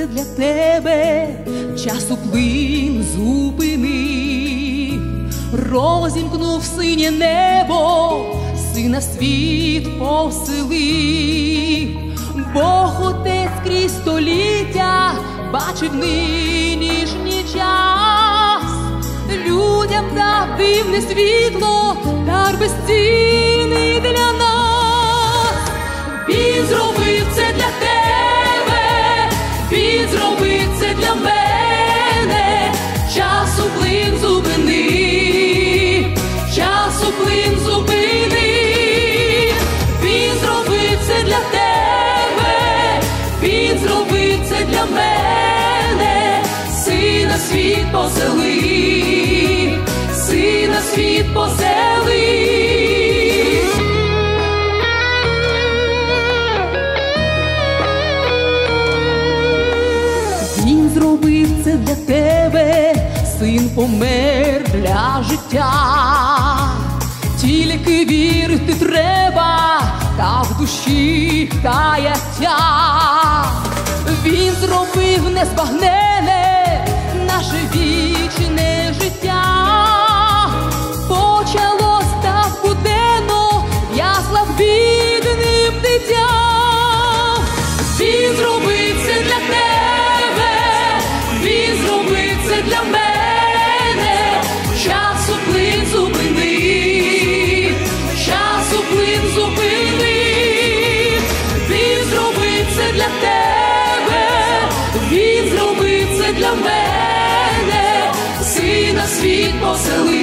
для тебе, часу плин зупинив, розімкнув синє небо, сина в світ поселив. Бог Отець крізь століття бачив нинішній час, людям дав дивне світло, дар безцінний для нас. Він зробив це для тебе, він зробив це для мене, часу плин зупинив, часу плин зупинив. Він зробив це для тебе, він зробив це для мене, сина в світ поселив, сина в світ поселив. Він зробив це для тебе, син помер для життя. Тільки вірити треба, та в душі каяття. Він зробив незбагнене наше вічне життя. Почалось так буденно в яслах бідним дитям. Він зробив це для тебе, він зробив це для мене, часу плин зупинив, часу плин зупинив. Він зробив це для тебе, він зробив це для мене, сина в світ поселив.